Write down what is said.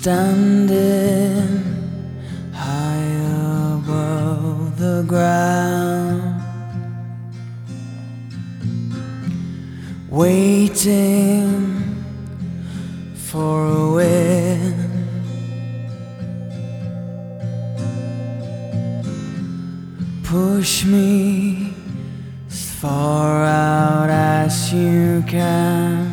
standing high above the ground, waiting for a wind. Push me as far out as you can.